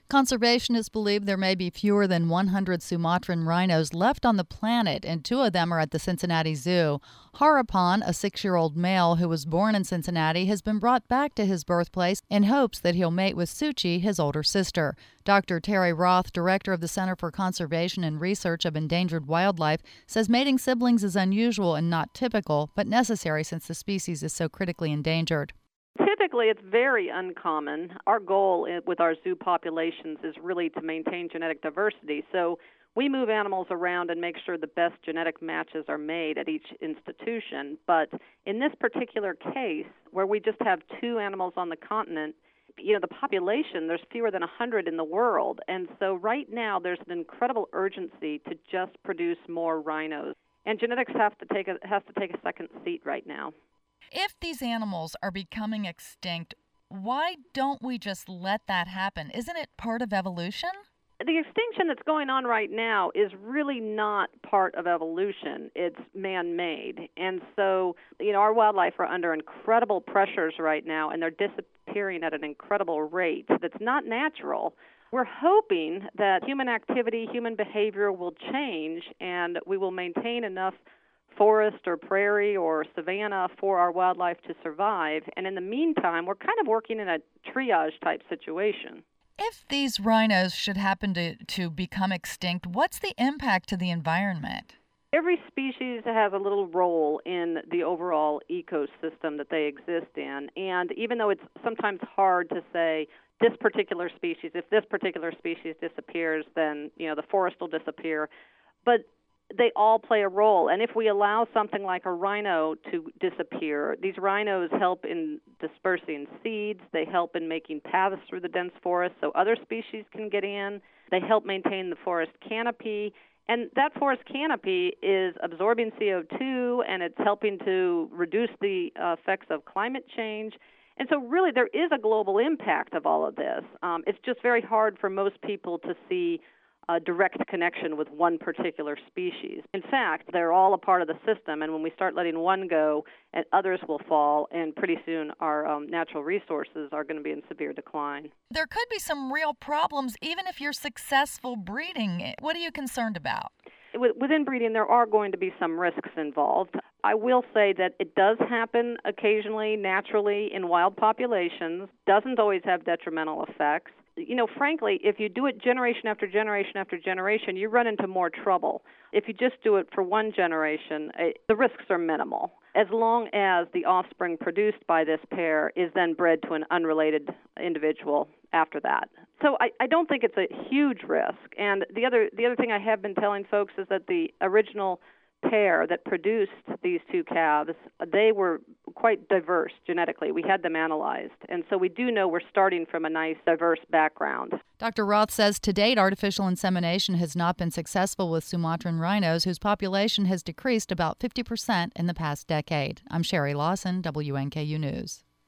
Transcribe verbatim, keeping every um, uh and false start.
Conservationists believe there may be fewer than one hundred Sumatran rhinos left on the planet, and two of them are at the Cincinnati Zoo. Harapan, a six-year-old male who was born in Cincinnati, has been brought back to his birthplace in hopes that he'll mate with Suchi, his older sister. Doctor Terry Roth, director of the Center for Conservation and Research of Endangered Wildlife, says mating siblings is unusual and not typical, but necessary since the species is so critically endangered. Typically, it's very uncommon. Our goal with our zoo populations is really to maintain genetic diversity. So we move animals around and make sure the best genetic matches are made at each institution. But in this particular case, where we just have two animals on the continent, you know, the population, there's fewer than one hundred in the world. And so right now, there's an incredible urgency to just produce more rhinos. And genetics have to take a, has to take a second seat right now. If these animals are becoming extinct, why don't we just let that happen? Isn't it part of evolution? The extinction that's going on right now is really not part of evolution. It's man-made. And so, you know, our wildlife are under incredible pressures right now, and they're disappearing at an incredible rate that's not natural. We're hoping that human activity, human behavior will change, and we will maintain enough forest or prairie or savanna for our wildlife to survive. And in the meantime, we're kind of working in a triage type situation. If these rhinos should happen to, to become extinct, what's the impact to the environment? Every species has a little role in the overall ecosystem that they exist in. And even though it's sometimes hard to say this particular species, if this particular species disappears, then, you know, the forest will disappear. But they all play a role. And if we allow something like a rhino to disappear, these rhinos help in dispersing seeds. They help in making paths through the dense forest so other species can get in. They help maintain the forest canopy. And that forest canopy is absorbing C O two, and it's helping to reduce the uh, effects of climate change. And so really there is a global impact of all of this. Um, it's just very hard for most people to see a direct connection with one particular species. In fact, they're all a part of the system, and when we start letting one go, and others will fall, and pretty soon our um, natural resources are going to be in severe decline. There could be some real problems even if you're successful breeding. What are you concerned about? With inbreeding, there are going to be some risks involved. I will say that it does happen occasionally, naturally, in wild populations, doesn't always have detrimental effects. You know, frankly, if you do it generation after generation after generation, you run into more trouble. If you just do it for one generation, it, the risks are minimal, as long as the offspring produced by this pair is then bred to an unrelated individual after that. So I, I don't think it's a huge risk. And the other the other thing I have been telling folks is that the original pair that produced these two calves, they were quite diverse genetically. We had them analyzed. And so we do know we're starting from a nice, diverse background. Doctor Roth says to date, artificial insemination has not been successful with Sumatran rhinos, whose population has decreased about fifty percent in the past decade. I'm Sherry Lawson, W N K U News.